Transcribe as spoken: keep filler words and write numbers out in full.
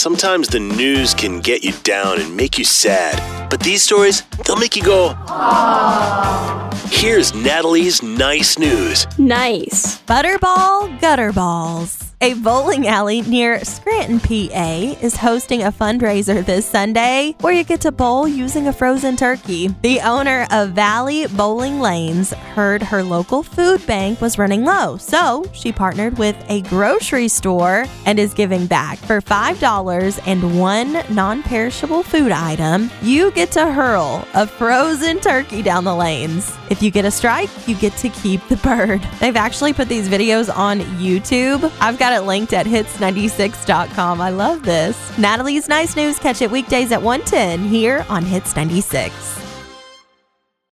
sometimes the news can get you down and make you sad. But these stories, they'll make you go, aww. Here's Natalie's Nice News. Nice. Butterball Gutter Balls. A bowling alley near Scranton, P A is hosting a fundraiser this Sunday where you get to bowl using a frozen turkey. The owner of Valley Bowling Lanes heard her local food bank was running low, so she partnered with a grocery store and is giving back. For five dollars and one non-perishable food item, you get to hurl a frozen turkey down the lanes. If you get a strike, you get to keep the bird. They've actually put these videos on YouTube. I've got it linked at hits ninety-six dot com. I love this. Natalie's Nice News. Catch it weekdays at one ten here on Hits ninety-six.